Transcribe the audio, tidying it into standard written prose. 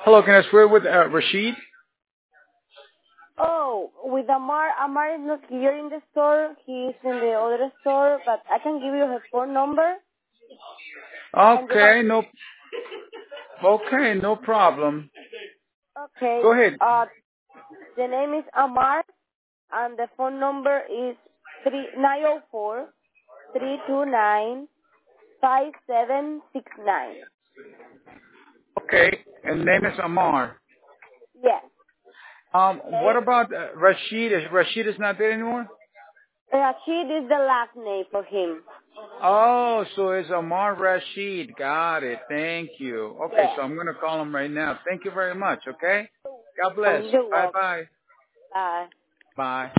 Hello, can I speak with Rashid? Oh, with Amar. Amar is not here in the store. He's in the other store, but I can give you his phone number. Okay, no problem. Okay. Go ahead. The name is Amar, and the phone number is 904-329-5769. Okay, and name is Amar. Yes. What about Rashid? Rashid is not there anymore? Rashid is the last name for him. Oh, so it's Amar Rashid. Got it. Thank you. Okay, Yes. so I'm going to call him right now. Thank you very much, okay? God bless. You're welcome. Bye-bye. Bye. Bye.